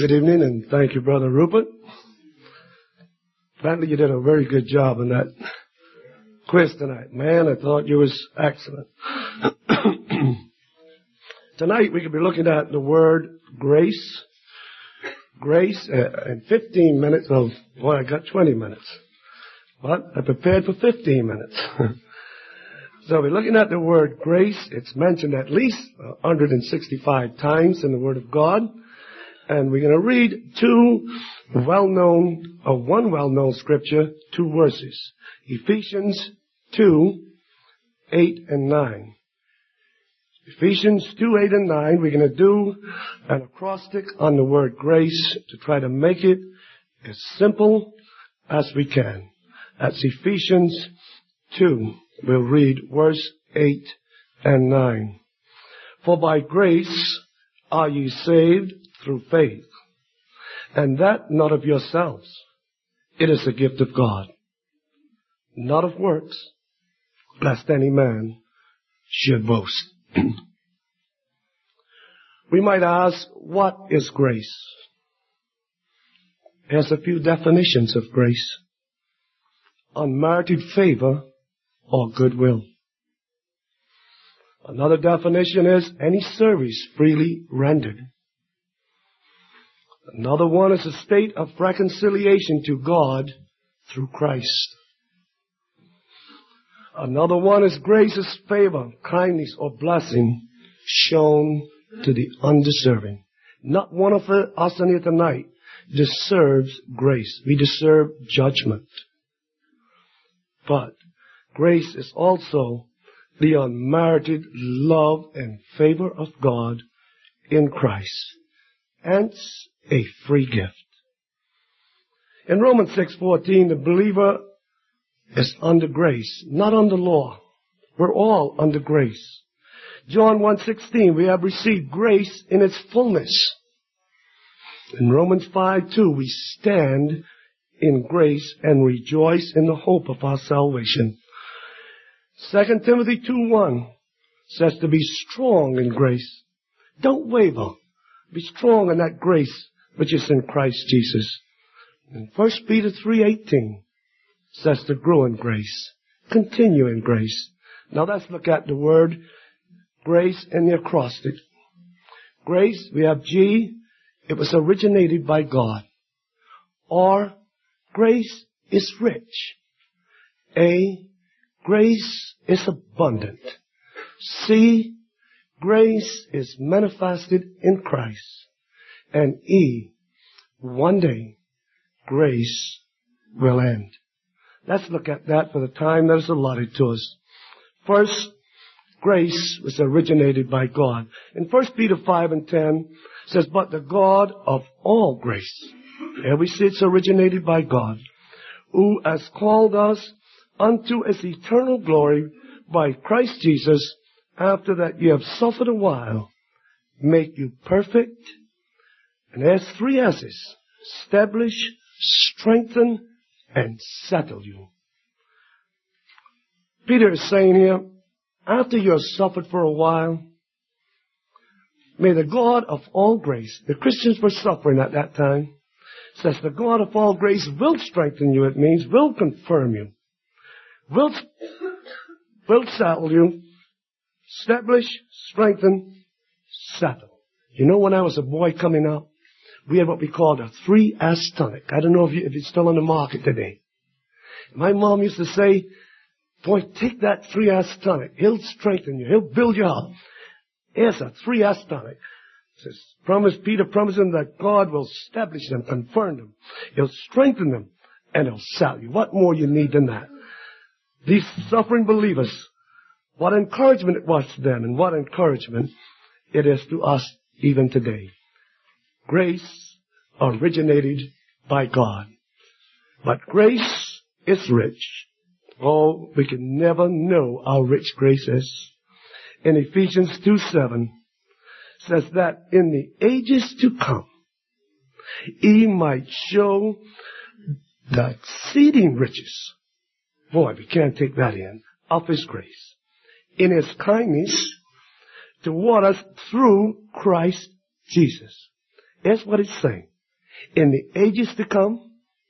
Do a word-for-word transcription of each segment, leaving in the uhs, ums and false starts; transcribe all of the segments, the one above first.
Good evening, and thank you, Brother Rupert. Apparently you did a very good job in that quiz tonight. Man, I thought you was excellent. Tonight we could be looking at the word grace. Grace uh, in fifteen minutes. Oh, boy, I got twenty minutes. But I prepared for fifteen minutes. So we're looking at the word grace. It's mentioned at least one hundred sixty-five times in the Word of God. And we're going to read two well-known, or one well-known scripture, two verses. Ephesians two, eight and nine. Ephesians two, eight and nine. We're going to do an acrostic on the word grace to try to make it as simple as we can. That's Ephesians two. We'll read verse eight and nine. For by grace are ye saved through faith, and that not of yourselves. It is the gift of God, not of works, lest any man should boast. We might ask, what is grace? There's a few definitions of grace. Unmerited favor or goodwill. Another definition is any service freely rendered. Another one is a state of reconciliation to God through Christ. Another one is grace's favor, kindness, or blessing shown to the undeserving. Not one of us in here tonight deserves grace. We deserve judgment. But grace is also the unmerited love and favor of God in Christ. Hence, a free gift. In Romans six fourteen, the believer is under grace, not under law. We're all under grace. John one sixteen, we have received grace in its fullness. In Romans five two, we stand in grace and rejoice in the hope of our salvation. Second Timothy two one says to be strong in grace. Don't waver. Be strong in that grace which is in Christ Jesus. And First Peter three eighteen says to grow in grace. Continue in grace. Now let's look at the word grace in the acrostic. Grace, we have G. It was originated by God. R, grace is rich. A, grace is abundant. C, grace is manifested in Christ. And E, one day, grace will end. Let's look at that for the time that is allotted to us. First, grace was originated by God. In First Peter five and ten, it says, but the God of all grace. There we see it's originated by God, who has called us unto his eternal glory by Christ Jesus, after that you have suffered a while, make you perfect. And there's three S's. Establish, strengthen, and settle you. Peter is saying here, after you have suffered for a while, may the God of all grace, the Christians were suffering at that time, says the God of all grace will strengthen you, it means, will confirm you, will, will settle you, establish, strengthen, settle. You know, when I was a boy coming up, we had what we called a three S tonic. I don't know if, you, if it's still on the market today. My mom used to say, boy, take that three S tonic. He'll strengthen you. He'll build you up. Here's a three S tonic. It says, promise, Peter promising that God will establish them, confirm them. He'll strengthen them, and he'll settle you. What more you need than that? These suffering believers, what encouragement it was to them, and what encouragement it is to us even today. Grace originated by God. But grace is rich. Oh, we can never know how rich grace is. In Ephesians two seven, says that in the ages to come, he might show the exceeding riches. Boy, we can't take that in. Of his grace. In his kindness toward us through Christ Jesus. That's what it's saying. in the ages to come.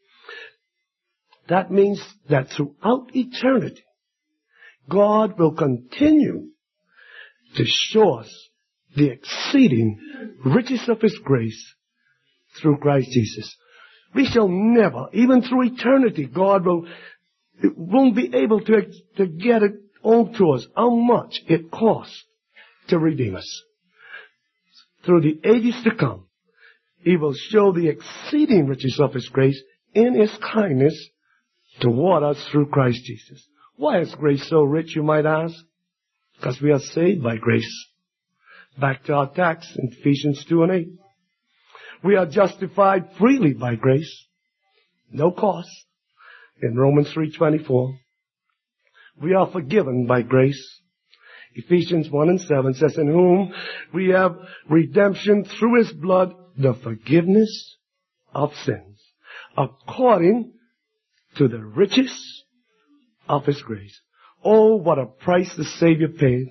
That means that throughout eternity, God will continue to show us the exceeding riches of His grace through Christ Jesus. We shall never, even through eternity, God will, won't be able to, to get it all to us, how much it costs to redeem us. Through the ages to come, He will show the exceeding riches of His grace in His kindness toward us through Christ Jesus. Why is grace so rich, you might ask? Because we are saved by grace. Back to our text in Ephesians two and eight. We are justified freely by grace. No cost. In Romans three twenty-four. We are forgiven by grace. Ephesians one and seven says, in whom we have redemption through His blood, the forgiveness of sins, according to the riches of His grace. Oh, what a price the Savior paid.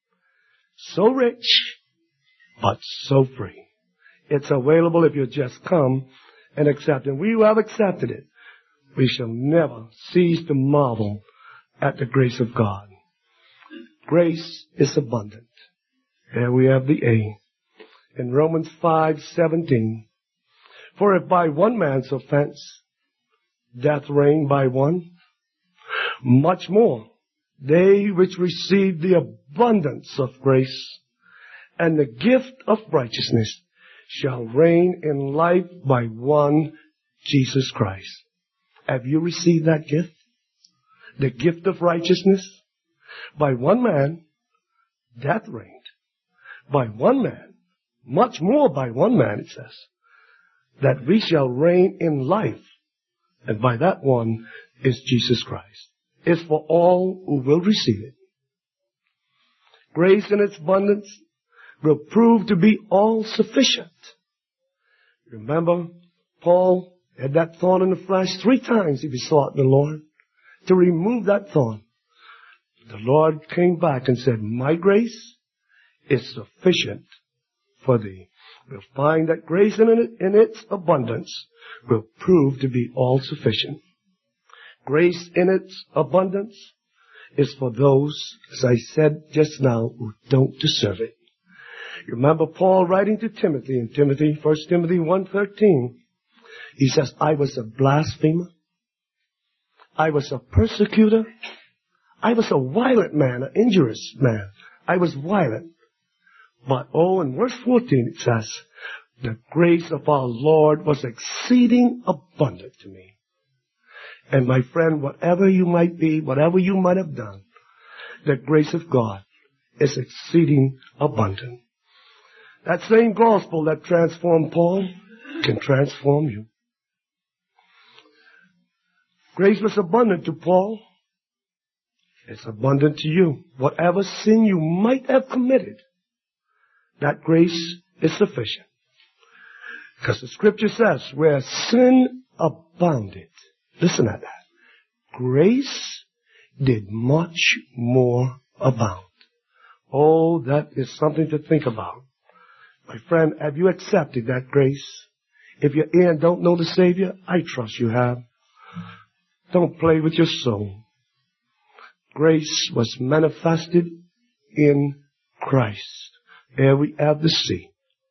So rich, but so free. It's available if you just come and accept it. And we who have accepted it, we shall never cease to marvel at the grace of God. Grace is abundant. There we have the A. In Romans five seventeen, for if by one man's offense death reigned by one, much more they which receive the abundance of grace and the gift of righteousness shall reign in life by one Jesus Christ. Have you received that gift? The gift of righteousness? By one man, death reigned. By one man, much more by one man, it says, that we shall reign in life. And by that one is Jesus Christ. It's for all who will receive it. Grace in its abundance will prove to be all sufficient. Remember, Paul had that thorn in the flesh. Three times he besought the Lord to remove that thorn. The Lord came back and said, my grace is sufficient for thee. We'll find that grace in, it, in its abundance will prove to be all sufficient. Grace in its abundance is for those, as I said just now, who don't deserve it. You remember Paul writing to Timothy in Timothy, First Timothy one thirteen. He says, I was a blasphemer. I was a persecutor. I was a violent man, an injurious man. I was violent. But, oh, in verse fourteen it says, the grace of our Lord was exceeding abundant to me. And my friend, whatever you might be, whatever you might have done, the grace of God is exceeding abundant. That same gospel that transformed Paul can transform you. Grace was abundant to Paul. It's abundant to you. Whatever sin you might have committed, that grace is sufficient. Because the scripture says, where sin abounded, listen at that, grace did much more abound. Oh, that is something to think about. My friend, have you accepted that grace? If you're here and don't know the Savior, I trust you have. Don't play with your soul. Grace was manifested in Christ. There we have the C.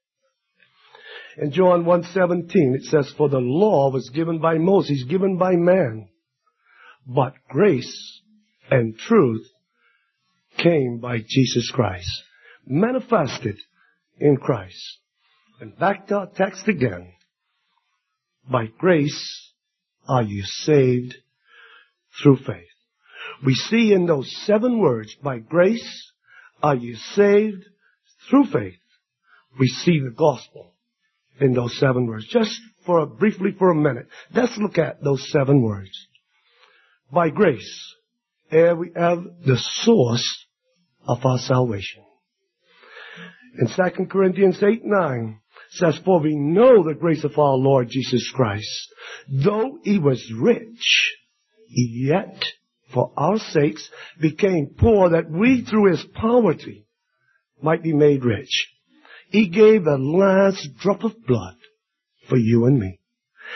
In John one seventeen, it says, for the law was given by Moses, given by man. But grace and truth came by Jesus Christ. Manifested in Christ. And back to our text again. By grace are you saved through faith. We see in those seven words, by grace are you saved through faith. We see the gospel in those seven words. Just for a, briefly for a minute, let's look at those seven words. By grace, here we have the source of our salvation. In Second Corinthians eight nine, says, for we know the grace of our Lord Jesus Christ, though he was rich, he yet for our sakes became poor, that we through his poverty might be made rich. He gave the last drop of blood for you and me.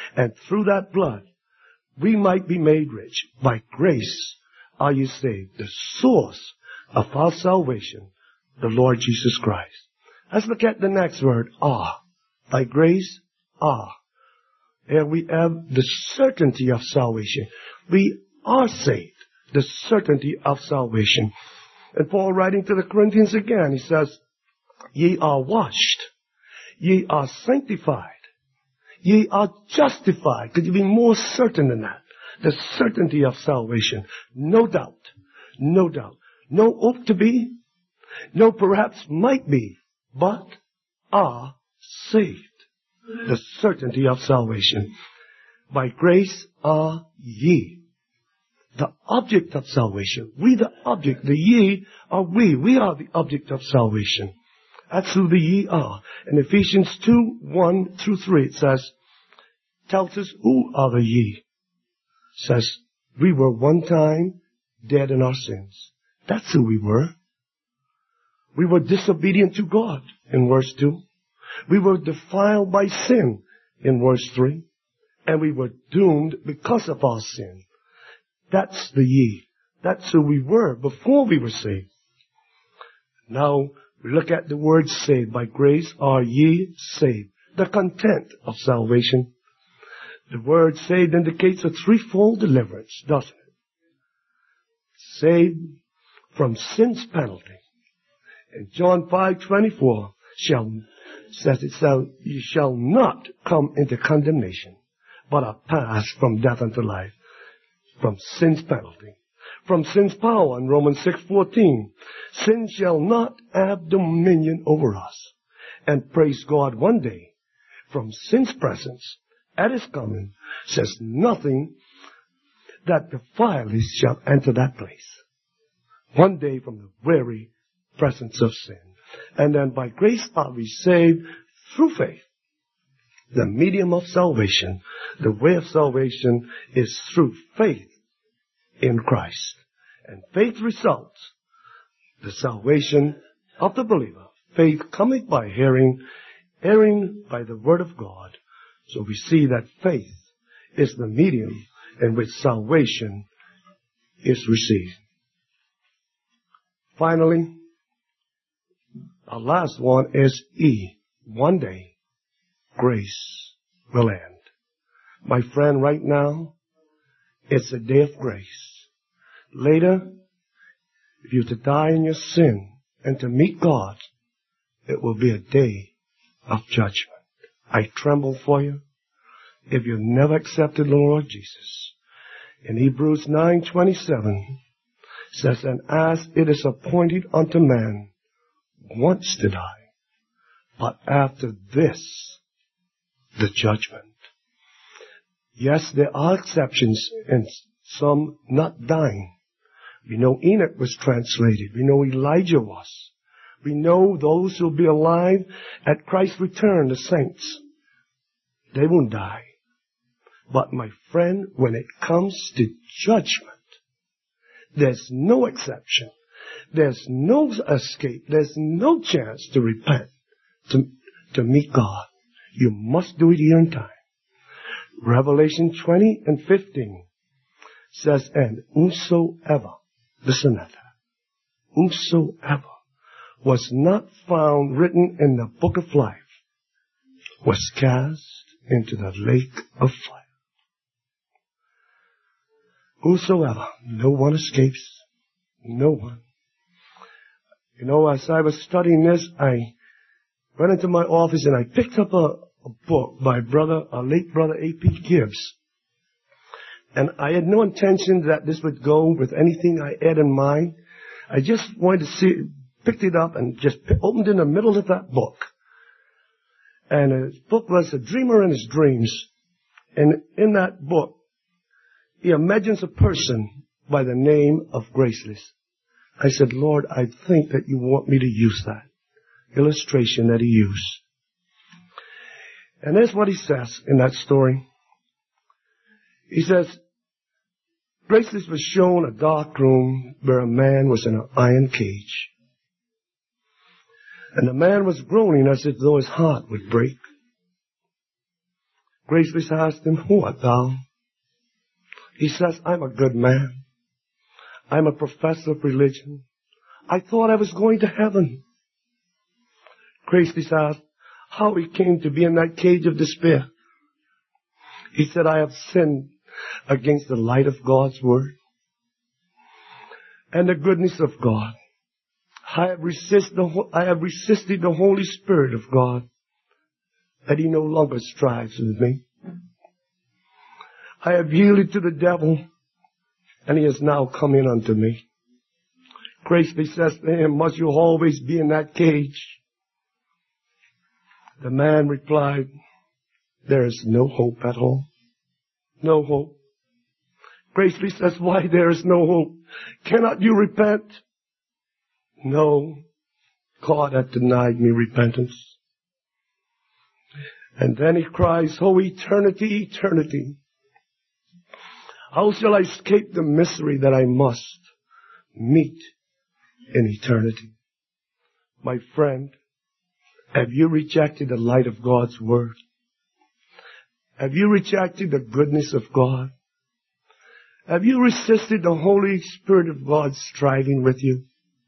And through that blood, we might be made rich. By grace are you saved. The source of our salvation, the Lord Jesus Christ. Let's look at the next word, ah. By grace, ah. Here we have the certainty of salvation. We are saved. The certainty of salvation. And Paul writing to the Corinthians again, he says, ye are washed. Ye are sanctified. Ye are justified. Could you be more certain than that? The certainty of salvation. No doubt. No doubt. No hope to be. No perhaps might be. But are saved. The certainty of salvation. By grace are ye. The object of salvation. We the object. The ye are we. We are the object of salvation. That's who the ye are. In Ephesians two, one through three, it says, tells us who are the ye. It says, we were one time dead in our sins. That's who we were. We were disobedient to God in verse two. We were defiled by sin in verse three. And we were doomed because of our sin. That's the ye. That's who we were before we were saved. Now, we look at the word saved. By grace are ye saved. The content of salvation. The word saved indicates a threefold deliverance, doesn't it? Saved from sin's penalty. And John five twenty-four shall, says it shall, you shall not come into condemnation, but are passed from death unto life. From sin's penalty. From sin's power in Romans six fourteen. Sin shall not have dominion over us. And praise God, one day, from sin's presence, at his coming, says nothing that defileth shall enter that place. One day from the very presence of sin. And then by grace are we saved through faith. The medium of salvation, the way of salvation is through faith in Christ. And faith results the salvation of the believer. Faith cometh by hearing, hearing by the word of God. So we see that faith is the medium in which salvation is received. Finally, our last one is E. One day, grace will end. My friend, right now, it's a day of grace. Later, if you're to die in your sin and to meet God, it will be a day of judgment. I tremble for you if you've never accepted the Lord Jesus. In Hebrews nine twenty-seven says, and as it is appointed unto man once to die, but after this, the judgment. Yes, there are exceptions and some not dying. We know Enoch was translated. We know Elijah was. We know those who will be alive at Christ's return, the saints. They won't die. But my friend, when it comes to judgment, there's no exception. There's no escape. There's no chance to repent, to, to meet God. You must do it here in time. Revelation twenty and fifteen says, and whosoever, listen at that, whosoever was not found written in the book of life was cast into the lake of fire. Whosoever, no one escapes, no one. You know, as I was studying this, I went into my office and I picked up a, a book by brother, our late brother A P Gibbs. And I had no intention that this would go with anything I had in mind. I just wanted to see, picked it up and just opened in the middle of that book. And his book was A Dreamer and His Dreams. And in that book, he imagines a person by the name of Graceless. I said, Lord, I think that you want me to use that illustration that he used. And that's what he says in that story. He says, Graceless was shown a dark room where a man was in an iron cage. And the man was groaning as if though his heart would break. Graceless asked him, who art thou? He says, I'm a good man. I'm a professor of religion. I thought I was going to heaven. Graceless asked how he came to be in that cage of despair. He said, I have sinned against the light of God's word and the goodness of God. I have resisted the, I have resisted the Holy Spirit of God, that he no longer strives with me. I have yielded to the devil, and he has now come in unto me. Gracefully says to him, must you always be in that cage? The man replied, there is no hope at all. No hope. Gracefully says, why there is no hope? Cannot you repent? No, God hath denied me repentance. And then he cries, oh eternity, eternity. How shall I escape the misery that I must meet in eternity? My friend, have you rejected the light of God's word? Have you rejected the goodness of God? Have you resisted the Holy Spirit of God striving with you?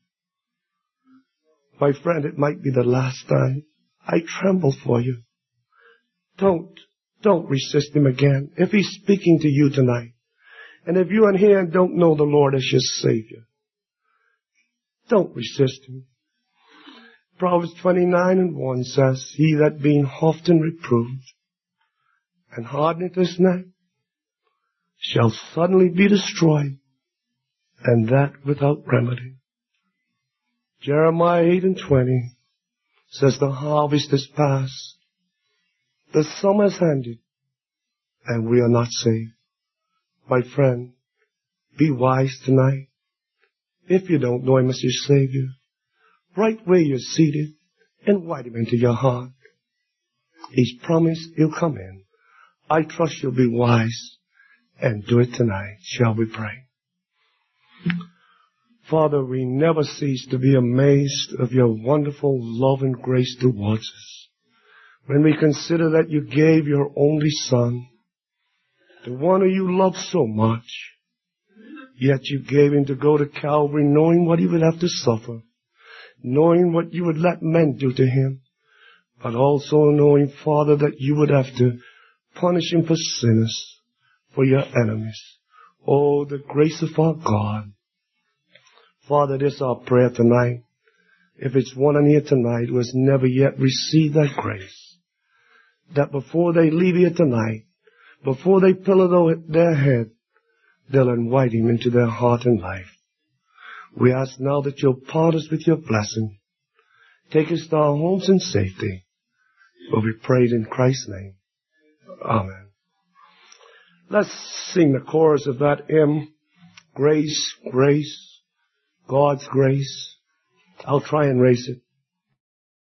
My friend, it might be the last time. I tremble for you. Don't, don't resist him again. If he's speaking to you tonight, and if you in here don't know the Lord as your Savior, don't resist him. Proverbs twenty-nine and one says, he that being often reproved and hardeneth his neck shall suddenly be destroyed, and that without remedy. Jeremiah eight and twenty says, the harvest is past, the summer is ended, and we are not saved. My friend, be wise tonight. If you don't know him as your Savior, right where you're seated, invite him into your heart. He's promised he'll come in. I trust you'll be wise and do it tonight. Shall we pray? Father, we never cease to be amazed of your wonderful love and grace towards us. When we consider that you gave your only Son, the one who you loved so much, yet you gave him to go to Calvary knowing what he would have to suffer, knowing what you would let men do to him, but also knowing, Father, that you would have to punish him for sinners, for your enemies. Oh, the grace of our God. Father, this is our prayer tonight. If it's one in here tonight who has never yet received that grace, that before they leave here tonight, before they pillow their head, they'll invite him into their heart and life. We ask now that you'll part us with your blessing. Take us to our homes in safety. For we prayed in Christ's name. Amen. Let's sing the chorus of that hymn. Grace, grace, God's grace. I'll try and raise it.